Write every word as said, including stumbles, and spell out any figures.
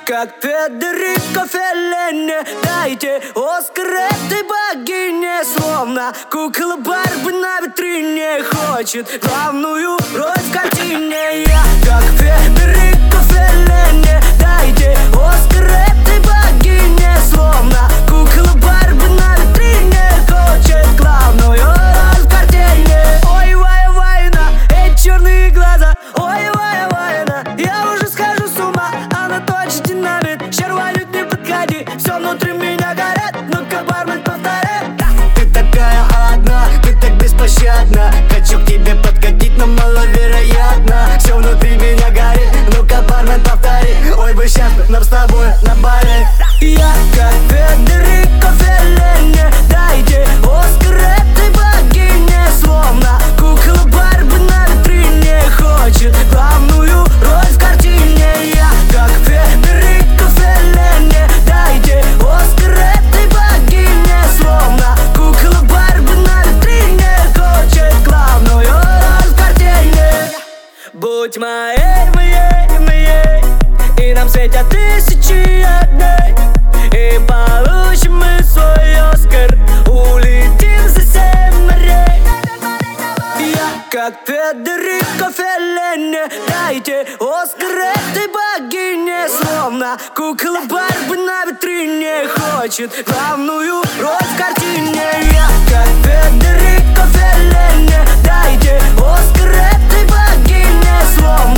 как Федерико Феллини. Дайте Оскар этой богине. Словно кукла Барби на витрине хочет главную роль в картине. Я как Федерико Феллини. Дайте Оскар этой богине. Словно кукла Барби на витрине хочет главную роль в картине. Ой, вай, вайна, эти черные глаза. Ой, вай, вайна, я уже схожу с ума. Она точно динамит, червонит, не подходи. Все внутри меня горит, ну-ка, бармен, повторяй. Ты такая одна, ты так беспощадна. Хочу к тебе подкатить, но маловероятно. Все внутри меня горит, ну-ка, бармен, повтори. Ой, бы сейчас нам с тобой на баре. Я как Федерико Феллини. Дайте Оскар этой богине. Словно кукла Барби на витрине хочет главную роль в картине. Я как Федерико Феллини. Дайте Оскар этой богине. Словно кукла Барби на витрине хочет главную роль в картине. Будь моей, моей, моей, и нам светят тысячи огней. И получим мы свой Оскар, улетим за семь морей. Я как Федерико Феллини. Дайте Оскар этой богине. Словно кукла Барби на витрине хочет главную роль в картине. Я как Федерико Феллини. Дайте Оскар этой богине. Словно